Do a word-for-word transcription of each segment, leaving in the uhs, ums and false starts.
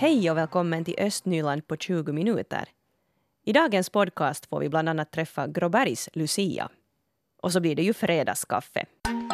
Hej och välkommen till Östnyland på tjugo minuter. I dagens podcast får vi bland annat träffa Gråbergs Lucia. Och så blir det ju fredagskaffe.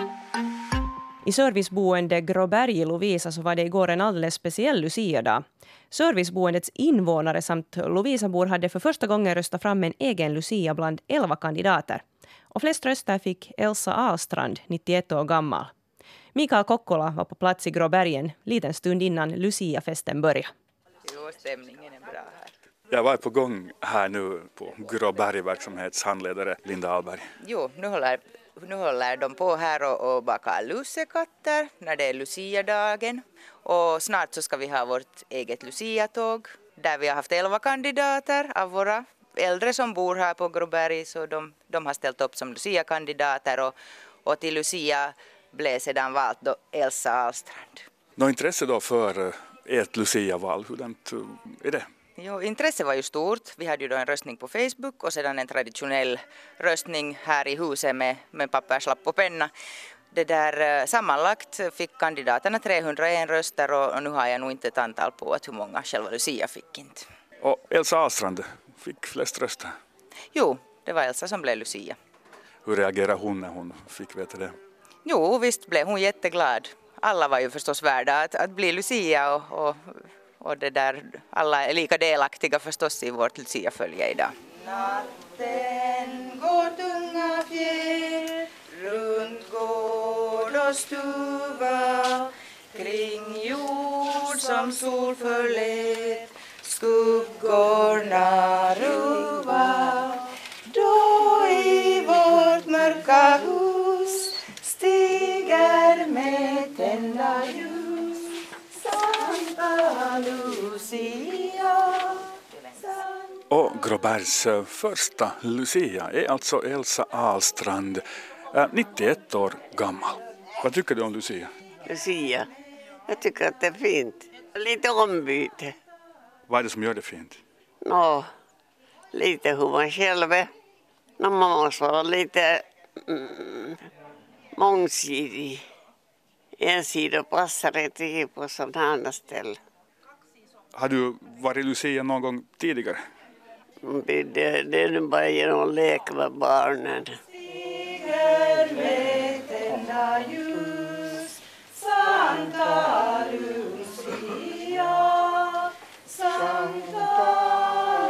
I serviceboende Gråberg i Lovisa så var det igår en alldeles speciell Lucia-dag. Serviceboendets invånare samt Lovisabor hade för första gången röstat fram en egen Lucia bland elva kandidater. Och flest röster fick Elsa Ahlstrand, nittioett år gammal. Mikael Kokkola var på plats i Gråberg en liten stund innan Lucia-festen började. Jo, stämningen är bra här. Jag var på gång här nu på Gråberg verksamhetshandledare Linda Ahlberg. Jo, nu håller, nu håller de på här och, och bakar lussekatter när det är Lucia-dagen. Och snart så ska vi ha vårt eget Lucia-tåg där vi har haft elva kandidater av våra äldre som bor här på Gråberg. Så de, de har ställt upp som Lucia-kandidater och, och till Lucia blev sedan valt då Elsa Ahlstrand. Något intresse då för ert Lucia-val, hur är det? Jo, intresse var ju stort. Vi hade ju då en röstning på Facebook och sedan en traditionell röstning här i huset med, med papperslapp och penna. Det där, sammanlagt fick kandidaterna trehundraen röster och, och nu har jag nog inte ett antal på att hur många själva Lucia fick inte. Och Elsa Ahlstrand fick flest röster? Jo, det var Elsa som blev Lucia. Hur reagerade hon när hon fick veta det? Jo, visst blev hon jätteglad. Alla var ju förstås värda att, att bli Lucia och, och, och det där, alla är lika delaktiga förstås i vårt Lucia-följe idag. Natten går tunga fjäll, runt gård och stuva, kring jord som sol förlät, skuggorna ruva. Då i vårt mörka hus stiger med tända ljus Santa Lucia. Och Gråbergs första Lucia är alltså Elsa Ahlstrand, nittioett år gammal. Vad tycker du om Lucia? Lucia? Jag tycker att det är fint. Lite ombyte. Vad är det som gör det fint? Nå, lite hur man själv är. Nå, man måste vara lite mm, mångsidig. En sida passar inte på sådana här ställen. Har du varit Lucia någon gång tidigare? Det, det, det är nu bara genom att leka med barnen. Stiger med tända ljus, Santa Lucia, Santa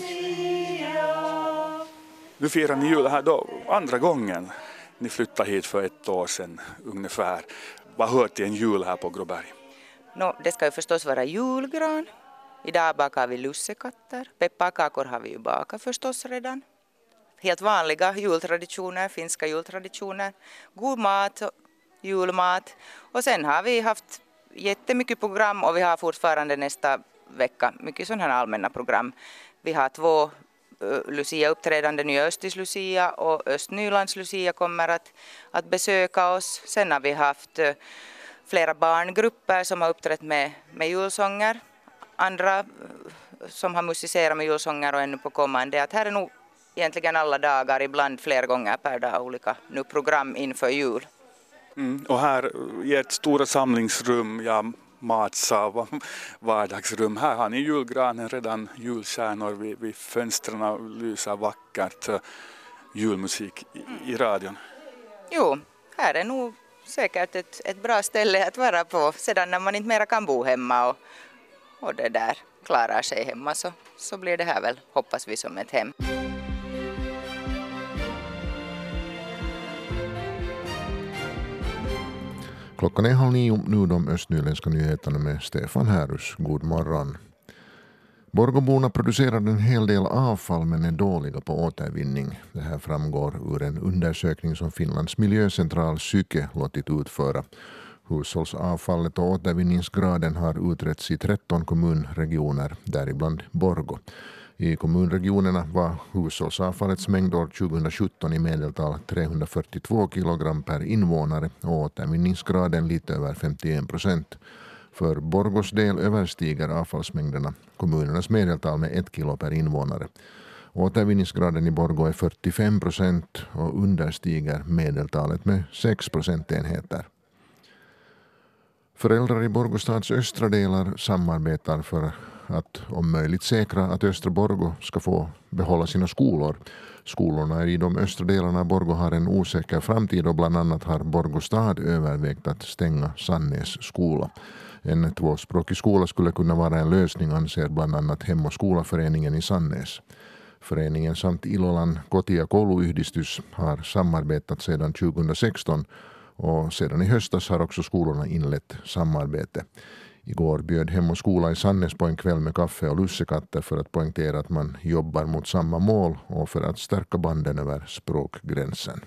Lucia. Nu firar ni jul här då andra gången. Ni flyttade hit för ett år sedan ungefär. Vad hör till en jul här på Gråberg? No, det ska ju förstås vara julgran. Idag bakar vi lussekatter. Pepparkakor har vi ju bakat förstås redan. Helt vanliga jultraditioner, finska jultraditioner. God mat, julmat. Och sen har vi haft jättemycket program och vi har fortfarande nästa vecka mycket sådana här allmänna program. Vi har två Lucia-uppträdande, Nya Östis Lucia och Östnylands Lucia kommer att, att besöka oss. Sen har vi haft flera barngrupper som har uppträtt med, med julsånger. Andra som har musicerat med julsånger och ännu på kommande. Att här är nog egentligen alla dagar, ibland flera gånger per dag, olika nu program inför jul. Mm, och här i ett stora samlingsrum, ja, matsal, vardagsrum. Här har ni julgranen, redan julstjärnor vid, vid fönstren, lyser vackert, julmusik i, i radion. Jo, här är nog säkert ett, ett bra ställe att vara på sedan när man inte mera kan bo hemma och, och det där klarar sig hemma så, så blir det här väl, hoppas vi, som ett hem. Klockan är halv nio, nu de östnyländska nyheterna med Stefan Härus. God morgon. Borgåborna producerar en hel del avfall men är dåliga på återvinning. Det här framgår ur en undersökning som Finlands miljöcentral Psyke låtit utföra. Hushållsavfallet och återvinningsgraden har utretts i tretton kommunregioner, däribland Borgå. I kommunregionerna var hushållsavfallets mängd år tjugohundrasjutton i medeltal trehundrafyrtiotvå kilogram per invånare och återvinningsgraden lite över femtioen procent. För Borgås del överstiger avfallsmängderna kommunernas medeltal med ett kilo per invånare. Återvinningsgraden i Borgå är fyrtiofem procent och understiger medeltalet med sex procentenheter. Föräldrar i Borgostads östra delar samarbetar för att om möjligt säkra att Östra Borgå ska få behålla sina skolor. Skolorna i de östra delarna av Borgå har en osäker framtid och bland annat har Borgostad övervägt att stänga Sannäs skola. En tvåspråkig skola skulle kunna vara en lösning, anser bland annat Hem- och skolaföreningen i Sannäs. Föreningen samt Ilolan koti- ja kouluyhdistys har samarbetat sedan tjugohundrasexton och sedan i höstas har också skolorna inlett samarbete. Igår bjöd Hem- och skola i Sannäs på en kväll med kaffe och lussekatter för att poängtera att man jobbar mot samma mål och för att stärka banden över språkgränsen.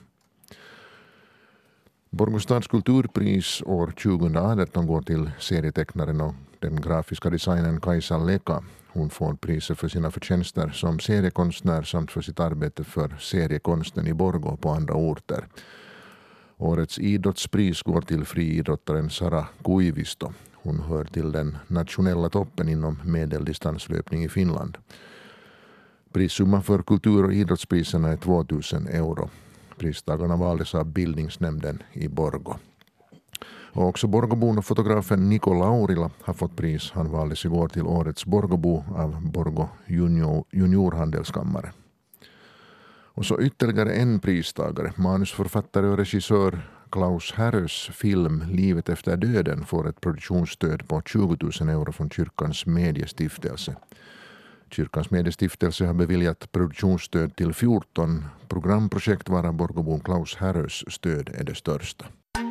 Borgostads kulturpris år tjugohundraarton går till serietecknaren och den grafiska designern Kajsa Leka. Hon får priser för sina förtjänster som seriekonstnär samt för sitt arbete för seriekonsten i Borgå och på andra orter. Årets idrottspris går till friidrottaren Sara Kuivisto. Hon hör till den nationella toppen inom medeldistanslöpning i Finland. Prissumman för kultur- och idrottspriserna är tvåtusen euro. Pristagarna valdes av bildningsnämnden i Borgå. Och också Borgåbon och fotografen Niko Laurila har fått pris. Han valdes igår till årets Borgåbo av Borgå junior, juniorhandelskammare. Och så ytterligare en pristagare. Manusförfattare och regissör Klaus Härös film Livet efter döden får ett produktionsstöd på tjugotusen euro från Kyrkans mediestiftelse. Kyrkans mediestiftelse har beviljat produktionsstöd till fjorton programprojekt varav Borgåbon Klaus Härös stöd är det största.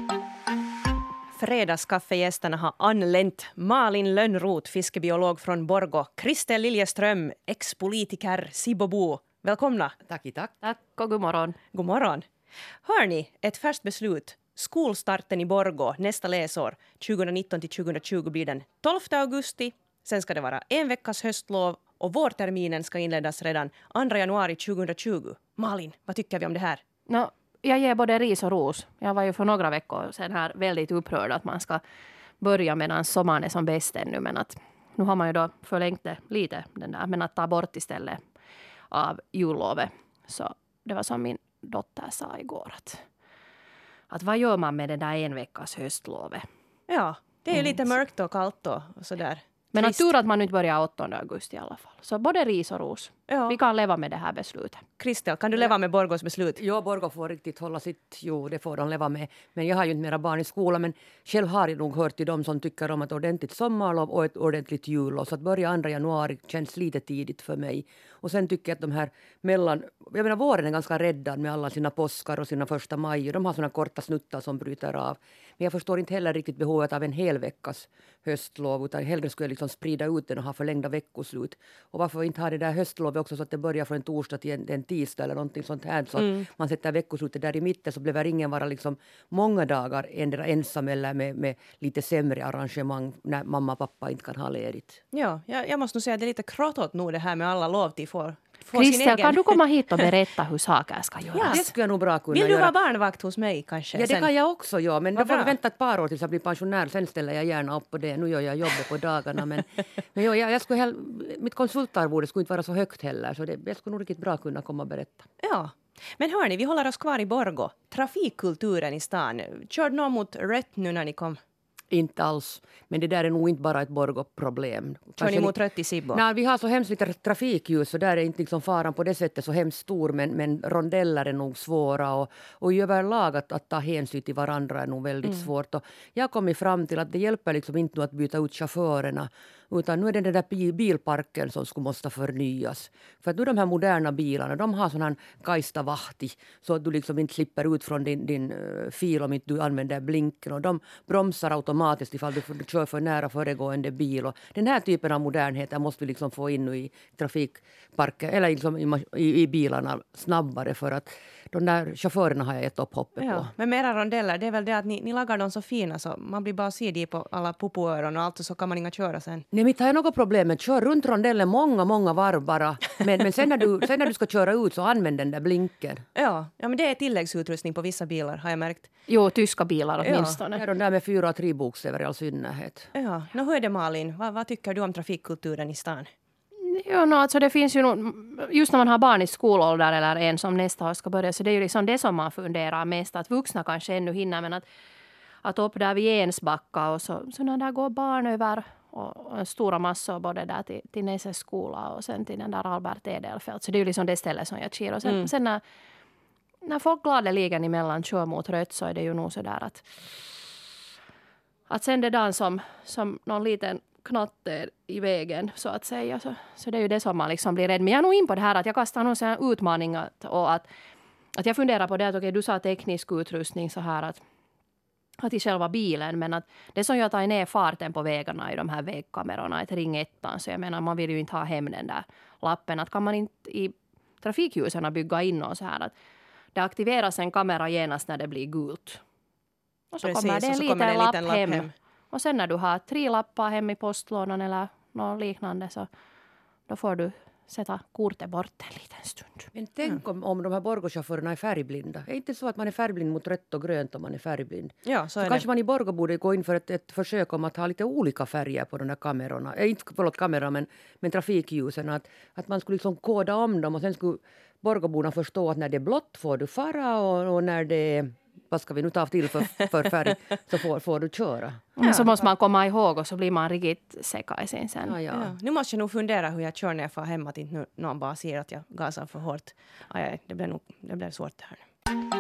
Fredagskaffegästerna har anlänt. Malin Lönnroth, fiskebiolog från Borgå. Kristel Liljeström, ex-politiker, Sibobo. Välkomna. Tack, tack. Tack och god morgon. God morgon. Hör ni, ett färskt beslut. Skolstarten i Borgå nästa läsår tjugonitton till tjugotjugo blir den tolfte augusti. Sen ska det vara en veckas höstlov och vårterminen ska inledas redan andra januari tjugotjugo. Malin, vad tycker vi om det här? No, jag ger både ris och ros. Jag var ju för några veckor sedan här väldigt upprörd att man ska börja medan sommaren är som bäst ännu. Men att nu har man ju då förlängt det lite, den där, men att ta bort istället av jullovet. Så det var som min dotter sa igår. Att, att vad gör man med den där en veckas höstlovet? Ja, det är ju Mm. lite mörkt och kallt och sådär. Men att Trist. tur att man inte börjar åttonde augusti i alla fall. Så både ris och ros. Ja. Vi kan leva med det här beslutet. Kristel, kan du leva med Borgås beslut? Jo, Borgå får riktigt hålla sitt, jo det får de leva med. Men jag har ju inte mera barn i skolan, men själv har jag nog hört till dem som tycker om ett ordentligt sommarlov och ett ordentligt jullov. Så att börja andra januari känns lite tidigt för mig. Och sen tycker jag att de här mellan, jag menar våren är ganska räddad med alla sina påskar och sina första maj. Och de har såna korta snuttar som bryter av. Men jag förstår inte heller riktigt behovet av en hel veckas höstlov, utan hellre skulle jag liksom sprida ut den och ha förlängda veckoslut. Och varför inte ha det där höstlovet också så att det börjar från en torsdag till en, en tisdag eller någonting sånt här. Så Mm. att man sätter veckoslutet där i mitten så behöver ingen vara liksom många dagar ändra ensam eller med, med lite sämre arrangemang när mamma och pappa inte kan ha ledigt. Ja, jag, jag måste nog säga att det är lite krottot nog det här med alla lovtid får. får sin Kristel, egen. kan du komma hit och berätta hur saker ska göras? Ja. Det skulle jag nog bra kunna Vill du göra. vara barnvakt hos mig kanske? Ja, det sen? kan jag också göra, men Vad då får bra. vi vänta ett par år tills jag blir pensionär. Sen ställer jag gärna upp på det. Nu gör jag jobbet på dagarna. Men, men jo, jag, jag skulle hell, mitt konsultarvode skulle inte vara så högt heller. Så det, jag skulle nog riktigt bra kunna komma och berätta. Ja. Men hörni, vi håller oss kvar i Borgå. Trafikkulturen i stan. Körde någon mot rött nu när ni kom? Inte alls. Men det där är nog inte bara ett Borgå-problem. Kör Kanske ni mot rött i Sibbo? Nej, vi har så hemskt lite trafikljus så där är inte liksom faran på det sättet så hemskt stor. Men, men rondeller är nog svåra och, och överlag att, att ta hänsyn till varandra är nog väldigt Mm. svårt. Och jag har kommit fram till att det hjälper liksom inte nu att byta ut chaufförerna. Utan nu är det den där bil, bilparken som skulle måste förnyas. För att nu de här moderna bilarna, de har sån här kaistavahti. Så att du liksom inte slipper ut från din, din uh, fil om inte du använder blinken. Och de bromsar automatiskt ifall du, du kör för nära föregående bil. Och den här typen av modernheter måste vi liksom få in nu i trafikparken. Eller liksom i, i, i bilarna snabbare. För att de där chaufförerna har jag gett upp hoppet Ja, på. men mera rondeller, det är väl det att ni, ni lagar dem så fina så man blir bara sidig på alla pupoöron och allt och så kan man inga köra sen. Nej, mitt har jag något problem med. Kör runt rondellen många, många varv bara. Men, men sen, när du, sen när du ska köra ut så använd den där blinken. Ja, ja, men det är tilläggsutrustning på vissa bilar har jag märkt. Jo, tyska bilar åtminstone. Ja, de där med fyra och tre bokstäver i all synnerhet. Ja, nu hur är det Malin? Vad, vad tycker du om trafikkulturen i stan? Jo, no, alltså det finns ju nog, just när man har barn i skolålder eller en som nästa år ska börja, så det är ju liksom det som man funderar mest, att vuxna kanske ännu hinner, men att, att upp där vid Ensbacka och så, så när där går barn över och, och en stora massor både där till, till Näses skola och sen till den där Albert Edelfelt. Så det är ju liksom det stället som jag kör. Och sen, mm. sen när, när folk gladeligen emellan kör mot rött så är det ju nog så där att att sen det där som, som någon liten knatte i vägen så att säga. Så, så det är ju det som man liksom blir rädd. Men jag är nog in på det här att jag kastar någon sån här utmaning att, och att, att jag funderar på det att okay, du sa teknisk utrustning så här att att i själva bilen, men att det som jag tar ner farten på vägarna i de här vägkamerorna, ett ring ettan, så jag menar man vill ju inte ha hem den där lappen, att kan man inte i trafikljusen bygga in och så här att det aktiveras en kamera genast när det blir gult. Och så Precis, kommer det en, så liten, kommer det en lapp, liten lapp hem. hem. Och sen när du har tre lappar hem i postlådan eller något liknande så då får du sätta kortet bort en liten stund. Men tänk om, om de här Borgå-chaufförerna är färgblinda. Är inte så att man är färgblind mot rött och grönt om man är färgblind? Ja, så, så är kanske det. man i Borgå borde gå in för ett, ett försök om att ha lite olika färger på de här kamerorna. Äh, inte förlåt kamerorna, men, men trafikljusen. Att, att man skulle liksom koda om dem och sen skulle Borgåborna förstå att när det är blått får du fara och, och när det är, vad ska vi nu ta till för, för färg så får, får du köra. Ja. Så måste man komma ihåg och så blir man riktigt sekajsin sen. Ja, ja. Ja. Nu måste jag nog fundera hur jag kör när jag får hem att inte någon bara ser att jag gasar för hårt. Aj, aj, det blev nog det blev svårt det här nu.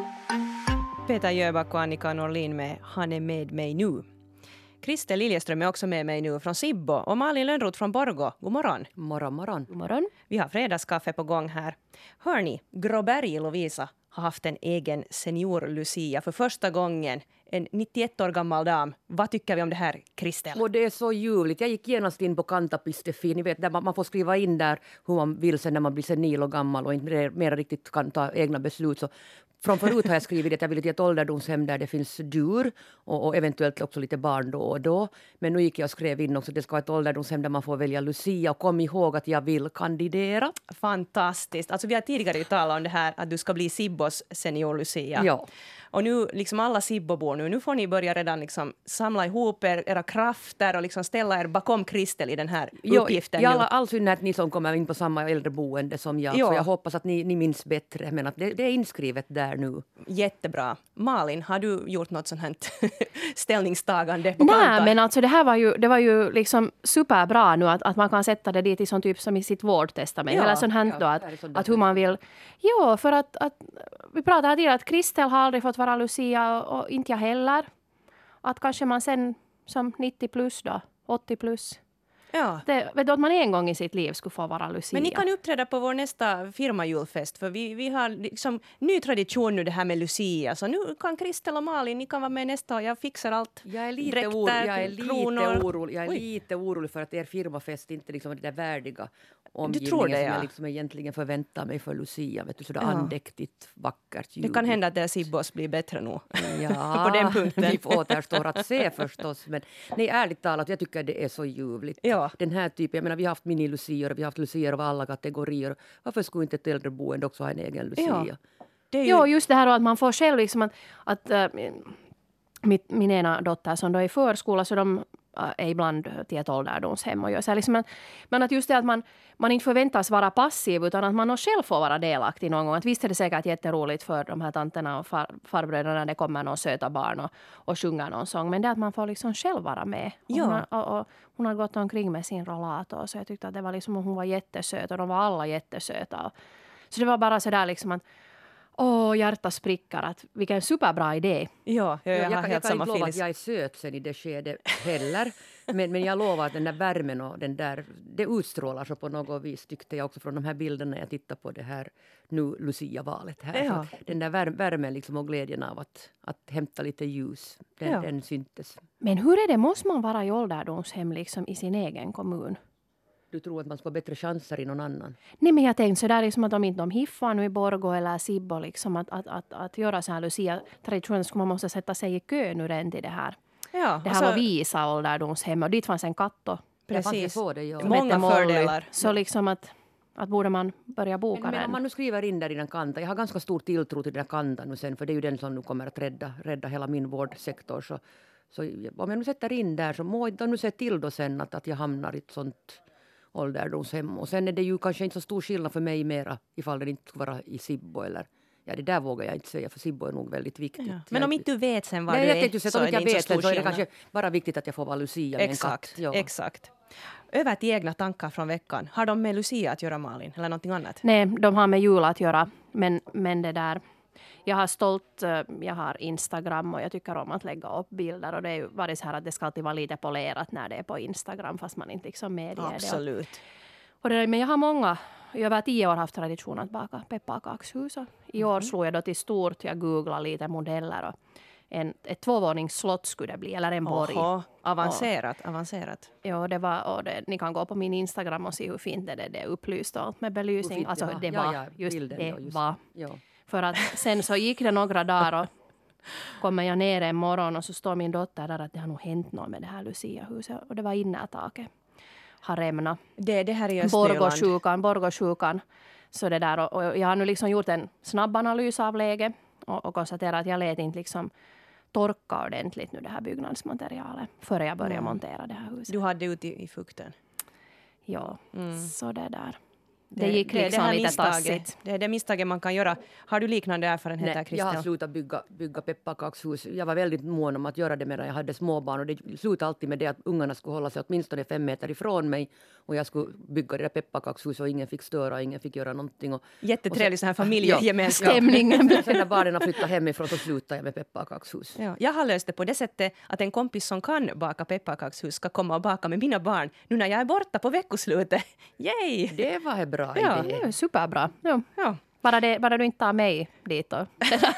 Peter Jöback och Annika Norlin med Han är med mig nu. Kristel Liljeström är också med mig nu från Sibbo och Malin Lönnroth från Borgå. God morgon. Morgon, morgon. God morgon. Vi har fredagskaffe på gång här. Hörni, Gråberg i Lovisa har haft en egen senior Lucia för första gången. En nittioett år gammal dam. Vad tycker vi om det här, Kristel? Och det är så ljuvligt. Jag gick genast in på Kantapistefi. Ni vet, där man, man får skriva in där hur man vill sen när man blir senil och gammal och inte mer, mer riktigt kan ta egna beslut. Så från förut har jag skrivit att jag vill till ett ålderdomshem där det finns djur och, och eventuellt också lite barn då och då. Men nu gick jag och skrev in också att det ska vara ett ålderdomshem där man får välja Lucia. Och kom ihåg att jag vill kandidera. Fantastiskt. Alltså vi har tidigare ju talat om det här att du ska bli Sibbos senior Lucia. Ja. Och nu, liksom alla Sibbobor nu, nu får ni börja redan liksom samla ihop er, era krafter och liksom ställa er bakom Kristel i den här uppgiften. Jo, i alla, all synnerhet ni som kommer in på samma äldreboende som jag. Jo. Så jag hoppas att ni, ni minns bättre. Men att det, det är inskrivet där nu. Jättebra. Malin, har du gjort något sånt här ställningstagande på Nej, Kanta? men alltså det här var ju, det var ju liksom superbra nu att, att man kan sätta det dit i sån typ som i sitt vårdtestament. Ja, eller sånt här ja, då, att, det är sånt att där. hur man vill. Jo, för att, att vi pratade här tidigare att Kristel har aldrig fått vara Lucia och, och inte jag heller. Att kanske man sen som nittio plus då, åttio plus. Ja. Det, vet du, att man en gång i sitt liv skulle få vara Lucia. Men ni kan uppträda på vår nästa firmajulfest för vi, vi har liksom ny tradition nu det här med Lucia. Så nu kan Kristel och Malin, ni kan vara med nästa år. Jag fixar allt. Jag är lite, Dräkter, oro, jag är lite kronor. orolig. Jag är Oj. lite orolig för att er firmafest inte liksom är det där värdiga tror omgivningen det, som ja. jag liksom egentligen förväntar mig för Lucia. Vet du, sådär Ja. andäktigt, vackert, ljuvligt. Det kan hända att deras Sibbos blir bättre nu. Ja, på den punkten. vi återstår att se förstås. Men nej, ärligt talat, jag tycker det är så ljuvligt. Ja. Den här typen, jag menar, vi har haft mini-lucior, vi har haft lucior av alla kategorier. Varför skulle inte ett äldreboende också ha en egen lucia? Ja. Det är ju, Jo, just det här att man får själv liksom att, att äh, mitt, min ena dotter som då är i förskola så de äh, är ibland till ett ålderdomshem och gör så här liksom att, men att just det att man, man inte förväntas vara passiv utan att man själv får vara delaktig någon gång. Att visst är det säkert jätteroligt för de här tanterna och far, farbröderna när det kommer någon söta barn och, och sjunger någon sång. Men det att man får liksom själv vara med. Och Ja. hon, har, och, och, hon har gått omkring med sin rollator så jag tyckte att det var liksom hon var jättesöt och de var alla jättesöta. Och, så det var bara så där liksom att åh, hjärta sprickar. Att vilken superbra idé. ja, jag, jag, Jag, har jag, helt jag kan samma inte lova att feelings. jag är söt sen i det skedet heller. men, men jag lovar att den där värmen och den där, det utstrålar så på något vis tyckte jag också från de här bilderna jag tittar på det här nu Lucia-valet här. Ja. Så att den där vär, värmen liksom och glädjen av att, att hämta lite ljus, den, Ja. den syntes. Men hur är det? Måste man vara i ålderdomshem liksom i sin egen kommun? Du tror att man ska ha bättre chanser i någon annan? Nej, men jag tänkte så där liksom att om inte de hiffar nu i Borgå eller Sibbo liksom att, att, att, att göra så här Lucia-traditionen skulle man måste sätta sig i kö nu redan till det här. Ja, Det här var Visa ålderdomshem och dit fanns en katt då. Jag kan precis. få det, ja. som hette Många Molly. fördelar. Så liksom att, att borde man börja boka Men, men om den. man nu skriver in där i den kantan, jag har ganska stor tilltro till den kantan nu sen, för det är ju den som nu kommer att rädda, rädda hela min vårdsektor. Så, så om jag nu sätter in där så må jag nu se till då sen att, att jag hamnar i ett sånt ålderdomshem. Och sen är det ju kanske inte så stor skillnad för mig mera ifall det inte skulle vara i Sibbo eller Ja, det där vågar jag inte säga, för Sibbo är nog väldigt viktigt. Ja. Men om inte du vet sen var Nej, du jag är, tänkte just så att om är det jag inte vet så sen, stor så är det skillnad. kanske bara viktigt att jag får vara Lucia med Exakt, en katt. Ja. exakt. Över till egna tankar från veckan. Har de med Lucia att göra, Malin? Eller någonting annat? Nej, de har med jul att göra. Men, men det där... Jag har stolt, eh, jag har Instagram och jag tycker om att lägga upp bilder. Och det är ju varit så här att det ska alltid vara lite polerat när det är på Instagram, fast man inte liksom medger det. Absolut. Och det, men jag har många, i över tio år haft tradition att baka pepparkakshus. I år slog jag då till stort, jag googlade lite modeller och en, ett tvåvåningsslott skulle det bli, eller en borg. Oho, avancerat, och, avancerat. Ja, det var, och det, ni kan gå på min Instagram och se hur fint det är, det är upplyst och allt med belysning. Fint, alltså ja. det Ja, var, ja, just bilden, det ja, just, var. ja. För att sen så gick det några dagar och kommer jag ner en morgon och så står min dotter där att det har nog hänt något med det här Lucia-huset. Och det var innertaket. Har rämnat. Det, det här är i Östnyland. Borgosjukan, Borgosjukan. Så det där, och, och jag har nu liksom gjort en snabb analys av läget och, och konstaterat att jag lät inte liksom torka ordentligt nu det här byggnadsmaterialet före jag började mm. montera det här huset. Du hade ut i, i fukten. Ja, mm. så det där. Det, Det gick det, liksom det lite tassigt. Det är det misstaget man kan göra. Har du liknande erfarenheter, Nej, Kristel? jag har slutat bygga, bygga pepparkakshus. Jag var väldigt mån om att göra det medan jag hade småbarn. Och det slutade alltid med det att ungarna skulle hålla sig åtminstone fem meter ifrån mig. Och jag skulle bygga det där pepparkakshuset och ingen fick störa, ingen fick göra någonting. Och, Jättetrevlig och så, sån här familjegemenskap. Ja, Stämningen. sen när barnen flyttade hemifrån så slutade jag med pepparkakshus. Ja, jag har löst det på det sättet att en kompis som kan baka pepparkakshus ska komma och baka med mina barn nu när jag är borta på veckoslutet. Yay! Det var en bra Ja. idé. Det är superbra. Ja. Ja. Bara, det, bara du inte tar mig dit och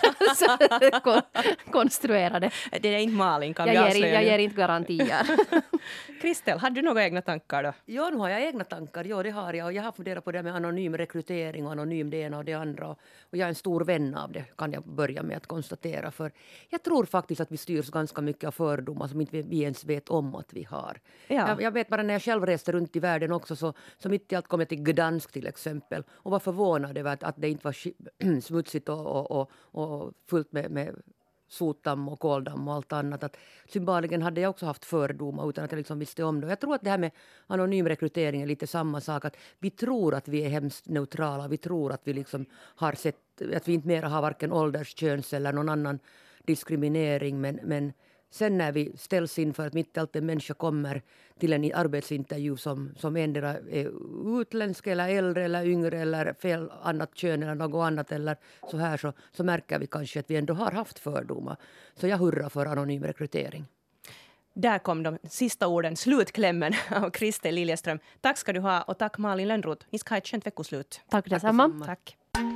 konstruera det. Det är inte Malin, kan vi Jag ger, avslöja jag nu. ger inte garantier. Kristel, hade du några egna tankar då? Ja, nu har jag egna tankar. Ja, det har jag. Och jag har funderat på det med anonym rekrytering och anonym det ena och det andra. Och jag är en stor vän av det, kan jag börja med att konstatera. För jag tror faktiskt att vi styrs ganska mycket av fördomar som inte vi ens vet om att vi har. Ja. Jag, jag vet bara när jag själv reste runt i världen också, så, så mitt i allt kom jag till Gdansk till exempel. Och var förvånad över att, att det inte var sk- smutsigt och, och, och, och fullt med, med sotdamm och koldamm och allt annat. Att symboligen hade jag också haft fördomar utan att jag liksom visste om det. Och jag tror att det här med anonym rekrytering är lite samma sak. Att vi tror att vi är hemskt neutrala. Vi tror att vi liksom har sett, att vi inte mer har varken ålders, köns eller någon annan diskriminering. Men, men sen när vi ställs inför att mitt i allt en människa kommer till en arbetsintervju som, som ändå är utländsk eller äldre eller yngre eller fel annat kön eller något annat eller så här, så, så märker vi kanske att vi ändå har haft fördomar. Så jag hurrar för anonym rekrytering. Där kom de sista orden, slutklämmen av Kristel Liljeström. Tack ska du ha och tack Malin Lönnroth. Ni ska ha ett skönt veckoslut. Tack detsamma. Tack.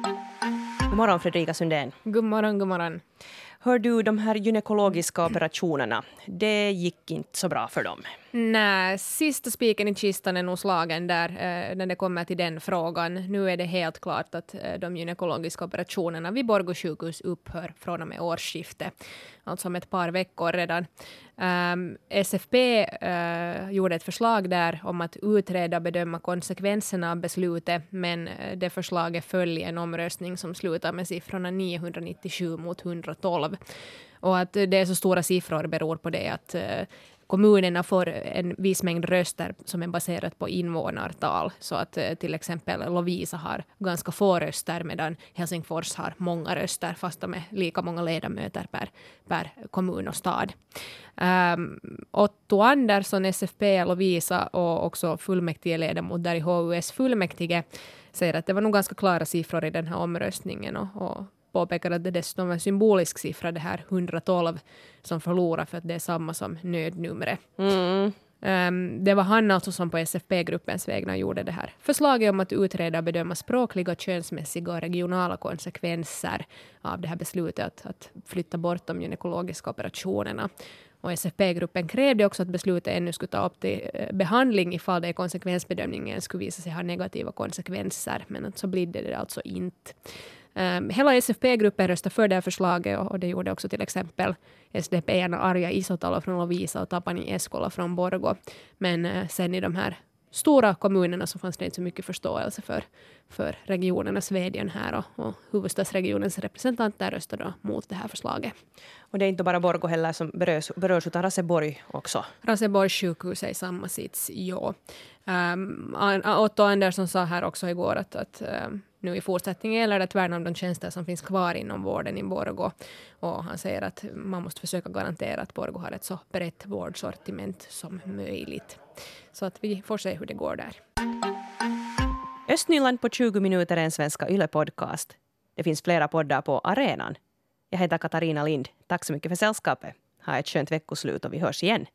God morgon Fredrika Sundén. God morgon, god morgon. Hör du, de här gynekologiska operationerna, det gick inte så bra för dem. Nej, sista spiken i kistan är nog slagen där eh, när det kommer till den frågan. Nu är det helt klart att eh, de gynekologiska operationerna vid Borgå sjukhus upphör från och med årsskiftet. Alltså om ett par veckor redan. Um, S F P uh, gjorde ett förslag där om att utreda och bedöma konsekvenserna av beslutet, men uh, det förslaget föll i en omröstning som slutar med siffrorna niohundranittiosju mot hundratolv. Och att det är så stora siffror beror på det att uh, kommunerna får en viss mängd röster som är baserat på invånartal. Så att uh, till exempel Lovisa har ganska få röster medan Helsingfors har många röster fast de är lika många ledamöter per, per kommun och stad. Um, Otto Andersson, S F P, Lovisa och också fullmäktigeledamot där i H U S fullmäktige säger att det var nog ganska klara siffror i den här omröstningen och, och påpekar att det dessutom var en symbolisk siffra, det här hundratolv som förlorar för att det är samma som nödnumret. Mm. Um, det var han alltså som på S F P-gruppens vägnar gjorde det här förslaget om att utreda och bedöma språkliga, könsmässiga och regionala konsekvenser av det här beslutet att, att flytta bort de gynekologiska operationerna. Och S F P-gruppen krävde också att beslutet ännu skulle ta upp till behandling ifall det i konsekvensbedömningen skulle visa sig ha negativa konsekvenser, men så blir det alltså inte. Um, hela S F P-gruppen röstade för det här förslaget och, och det gjorde också till exempel S D P-arna Arja Isotalo från Lovisa och Tapani Eskola från Borgå. Men uh, sen i de här stora kommunerna så fanns det inte så mycket förståelse för, för regionernas vädjan här och, och huvudstadsregionens representanter röstade då mot det här förslaget. Och det är inte bara Borgå heller som berörs, berörs utan Raseborg också. Raseborgs sjukhus är i samma sits, ja. Um, Otto Andersson sa här också igår att, att um, nu i fortsättningen eller att värna om de tjänster som finns kvar inom vården i Borgå. Och han säger att man måste försöka garantera att Borgå har ett så brett vårdsortiment som möjligt. Så att vi får se hur det går där. Östnyland på tjugo minuter är en Svenska Yle-podcast. Det finns flera poddar på arenan. Jag heter Katarina Lind. Tack så mycket för sällskapet. Ha ett skönt veckoslut och vi hörs igen.